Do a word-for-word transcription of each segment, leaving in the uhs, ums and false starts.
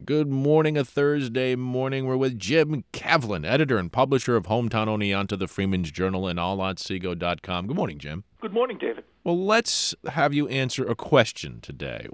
Good morning, a Thursday morning. We're with Jim Kavlin, editor and publisher of Hometown Oneonta, the Freeman's Journal, and all otsego dot com. Good morning, Jim. Good morning, David. Well, let's have you answer a question today.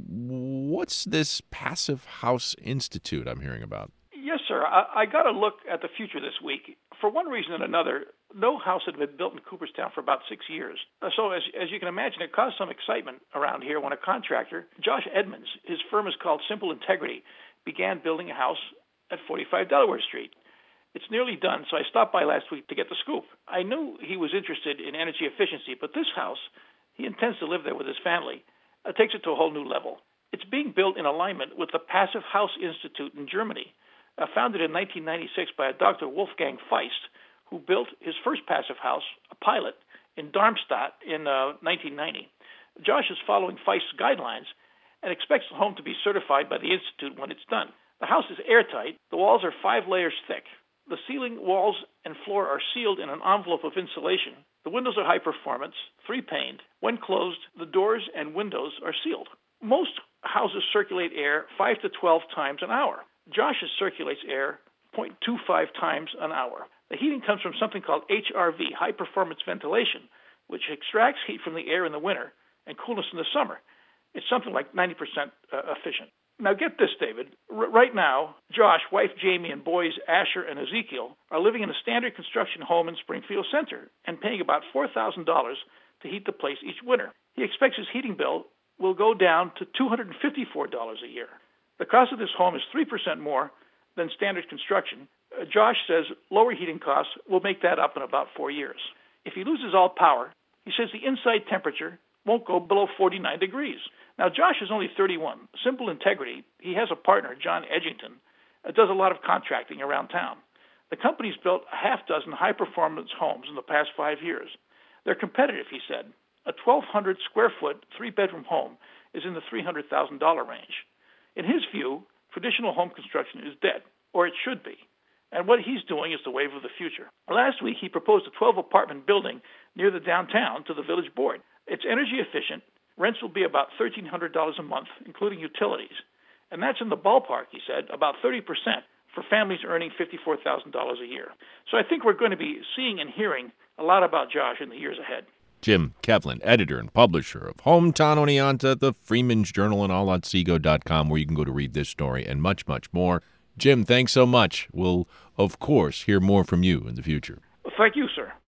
What's this Passive House Institute I'm hearing about? Yes, sir. I, I got a look at the future this week. For one reason and another, no house had been built in Cooperstown for about six years. Uh, So as, as you can imagine, it caused some excitement around here when a contractor, Josh Edmonds, his firm is called Simple Integrity, began building a house at forty-five Delaware Street. It's nearly done, so I stopped by last week to get the scoop. I knew he was interested in energy efficiency, but this house, he intends to live there with his family, uh, takes it to a whole new level. It's being built in alignment with the Passive House Institute in Germany, uh, founded in nineteen ninety-six by a Doctor Wolfgang Feist, who built his first passive house, a pilot, in Darmstadt in uh, nineteen ninety. Josh is following Feist's guidelines and expects the home to be certified by the Institute when it's done. The house is airtight. The walls are five layers thick. The ceiling, walls, and floor are sealed in an envelope of insulation. The windows are high performance, three-paned. When closed, the doors and windows are sealed. Most houses circulate air five to twelve times an hour. Josh's circulates air zero point two five times an hour. The heating comes from something called H R V, high-performance ventilation, which extracts heat from the air in the winter and coolness in the summer. It's something like ninety percent uh, efficient. Now get this, David. R- right now, Josh, wife Jamie, and boys Asher and Ezekiel are living in a standard construction home in Springfield Center and paying about four thousand dollars to heat the place each winter. He expects his heating bill will go down to two hundred fifty-four dollars a year. The cost of this home is three percent more than standard construction. Uh, Josh says lower heating costs will make that up in about four years. If he loses all power, he says the inside temperature won't go below forty-nine degrees. Now, Josh is only thirty-one. Simple Integrity, he has a partner, John Edgington, uh, does a lot of contracting around town. The company's built a half dozen high-performance homes in the past five years. They're competitive, he said. A twelve hundred square foot, three-bedroom home is in the three hundred thousand dollars range. In his view, traditional home construction is dead, or it should be. And what he's doing is the wave of the future. Last week, he proposed a twelve-apartment building near the downtown to the village board. It's energy efficient. Rents will be about one thousand three hundred dollars a month, including utilities. And that's in the ballpark, he said, about thirty percent for families earning fifty-four thousand dollars a year. So I think we're going to be seeing and hearing a lot about Josh in the years ahead. Jim Kavlin, editor and publisher of Hometown Oneonta, the Freeman's Journal, and all otsego dot com, where you can go to read this story and much, much more. Jim, thanks so much. We'll, of course, hear more from you in the future. Well, thank you, sir.